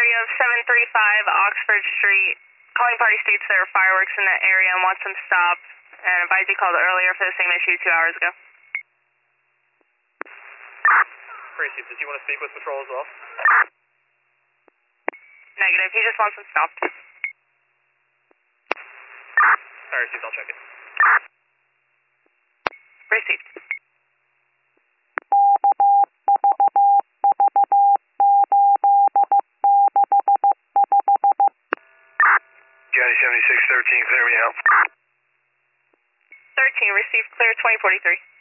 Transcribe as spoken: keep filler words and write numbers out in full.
area of seven three five Oxford Street. Calling party states there are fireworks in that area and wants them stopped. And advised you called earlier for the same issue two hours ago. Tracy, does he want to speak with patrol as well? Negative, he just wants them stopped. Alright, received, I'll check it. Received. County seventy-six thirteen, clear me out. thirteen, received clear twenty forty-three.